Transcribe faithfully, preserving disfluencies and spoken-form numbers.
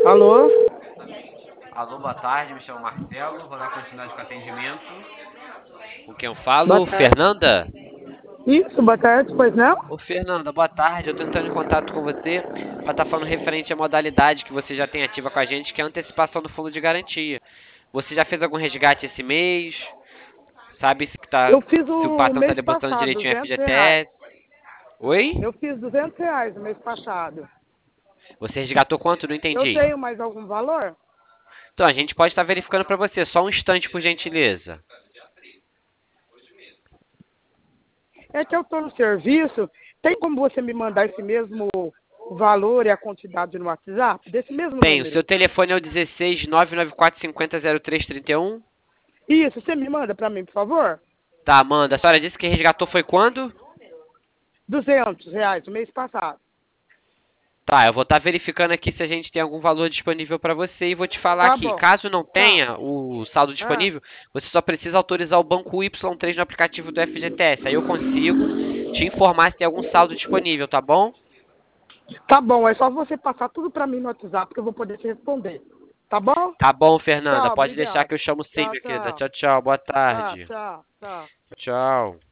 Alô? Alô, boa tarde, me chamo Marcelo, vou dar continuidade com o atendimento. Com quem eu Boa falo? tarde. Fernanda? Isso, boa tarde, pois não? Ô, Fernanda, boa tarde. Eu tô entrando em contato com você para estar falando referente à modalidade que você já tem ativa com a gente, que é a antecipação do fundo de garantia. Você já fez algum resgate esse mês? Sabe se, que tá, Eu fiz se o o patrão tá mês depositando passado, direitinho o duzentos reais. F G T S? Oi? Eu fiz duzentos reais no mês passado. Você resgatou quanto? Não Eu entendi. tenho mais algum valor? Então, a gente pode estar verificando para você. Só um instante, por gentileza. É que eu estou no serviço. Tem como você me mandar esse mesmo valor e a quantidade no WhatsApp? Desse mesmo Tem, o número? seu telefone é o dezesseis nove nove quatro cinco zero zero três três um? Isso, você me manda para mim, por favor? Tá, Amanda, a senhora disse que resgatou foi quando? Duzentos reais no mês passado. Tá, eu vou estar verificando aqui se a gente tem algum valor disponível para você e vou te falar Tá aqui. bom. Caso não Tá. tenha o saldo Ah, disponível, você só precisa autorizar o banco Y três no aplicativo do F G T S. Aí eu consigo te informar se tem algum saldo disponível, tá bom? tá bom, é só você passar tudo para mim no WhatsApp que eu vou poder te responder. Tá bom? Tá bom, Fernanda. Tchau, Pode deixar obrigado. que eu chamo sim, Tchau, minha querida. tchau. Tchau, tchau. Boa Tá, tarde. tchau, tchau. Tchau.